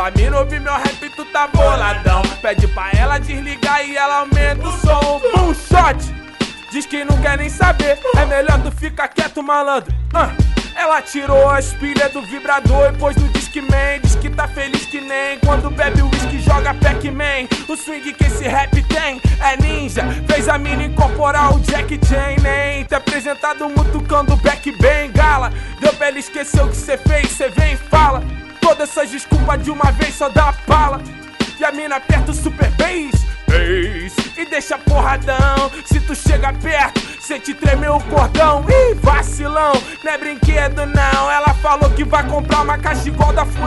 Tua mina ouve meu rap, tu tá boladão. Pede pra ela desligar e ela aumenta o som. Boom shot, diz que não quer nem saber. É melhor tu ficar quieto, malandro. Ela tirou as pilhas do vibrador e pôs no Discman. Diz que tá feliz que nem quando bebe whisky joga Pac-Man. O swing que esse rap tem é ninja. Fez a mina incorporar o Jack Chan. Nem ter apresentado mutucando back bem gala. Deu pra ela esquecer o que cê fez, cê vem e fala. Todas essas desculpas de uma vez só dá pala. E a mina aperta o super bass e deixa porradão. Se tu chega perto, cê te tremeu o cordão. Ih, vacilão, não é brinquedo não. Ela falou que vai comprar uma caixa igual da